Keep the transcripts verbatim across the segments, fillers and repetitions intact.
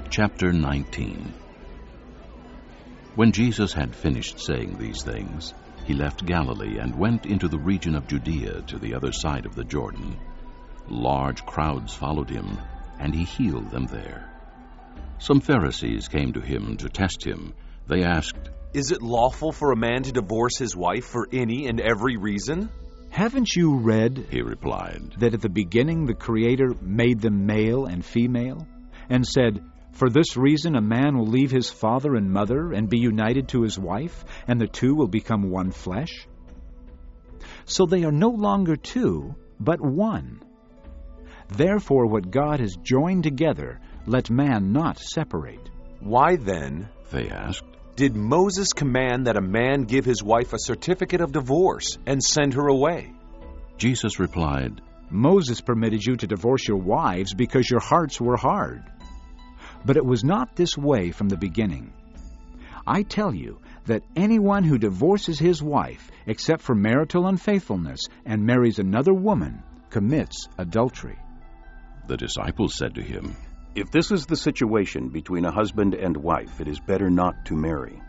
Chapter nineteen. When Jesus had finished saying these things, he left Galilee and went into the region of Judea to the other side of the Jordan. Large crowds followed him, and he healed them there. Some Pharisees came to him to test him. They asked, "Is it lawful for a man to divorce his wife for any and every reason?" "Haven't you read," he replied, "that at the beginning the Creator made them male and female, and said, 'For this reason a man will leave his father and mother and be united to his wife, and the two will become one flesh?' So they are no longer two, but one. Therefore what God has joined together, let man not separate." "Why then," they asked, "did Moses command that a man give his wife a certificate of divorce and send her away?" Jesus replied, "Moses permitted you to divorce your wives because your hearts were hard. But it was not this way from the beginning. I tell you that anyone who divorces his wife, except for marital unfaithfulness, and marries another woman, commits adultery." The disciples said to him, "If this is the situation between a husband and wife, it is better not to marry."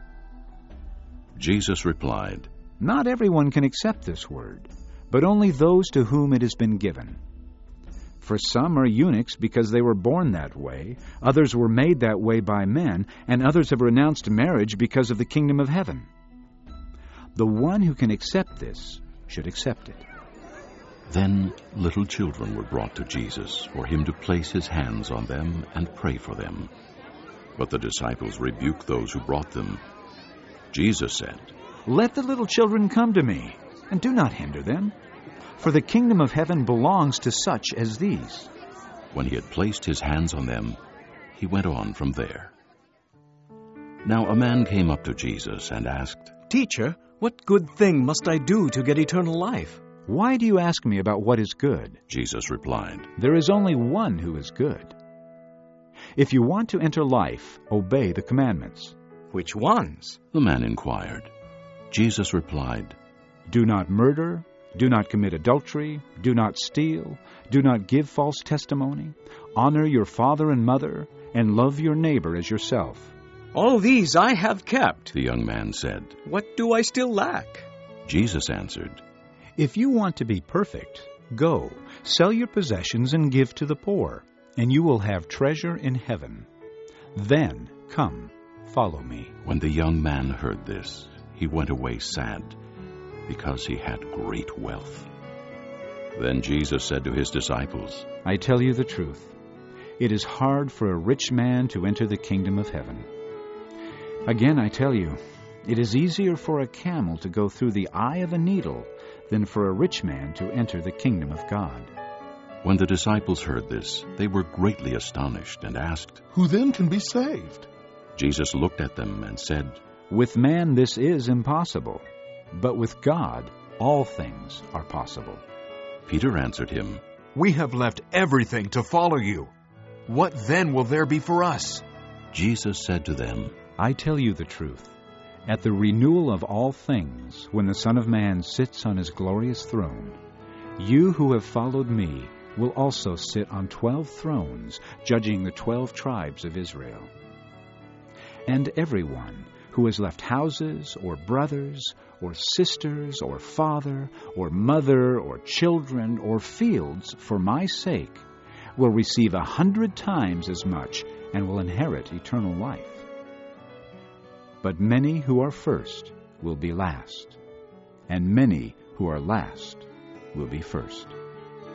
Jesus replied, "Not everyone can accept this word, but only those to whom it has been given. For some are eunuchs because they were born that way, others were made that way by men, and others have renounced marriage because of the kingdom of heaven. The one who can accept this should accept it." Then little children were brought to Jesus for him to place his hands on them and pray for them. But the disciples rebuked those who brought them. Jesus said, "Let the little children come to me, and do not hinder them, for the kingdom of heaven belongs to such as these." When he had placed his hands on them, he went on from there. Now a man came up to Jesus and asked, "Teacher, what good thing must I do to get eternal life?" "Why do you ask me about what is good?" Jesus replied, "There is only one who is good. If you want to enter life, obey the commandments." "Which ones?" the man inquired. Jesus replied, "Do not murder, do not commit adultery, do not steal, do not give false testimony, honor your father and mother, and love your neighbor as yourself." "All these I have kept," the young man said. "What do I still lack?" Jesus answered, "If you want to be perfect, go, sell your possessions and give to the poor, and you will have treasure in heaven. Then come, follow me." When the young man heard this, he went away sad, because he had great wealth. Then Jesus said to his disciples, "I tell you the truth, it is hard for a rich man to enter the kingdom of heaven. Again, I tell you, it is easier for a camel to go through the eye of a needle than for a rich man to enter the kingdom of God." When the disciples heard this, they were greatly astonished and asked, "Who then can be saved?" Jesus looked at them and said, "With man this is impossible, but with God all things are possible." Peter answered him, "We have left everything to follow you. What then will there be for us?" Jesus said to them, "I tell you the truth. At the renewal of all things, when the Son of Man sits on his glorious throne, you who have followed me will also sit on twelve thrones, judging the twelve tribes of Israel. And everyone who has left houses, or brothers, or sisters, or father, or mother, or children, or fields for my sake will receive a hundred times as much and will inherit eternal life. But many who are first will be last, and many who are last will be first."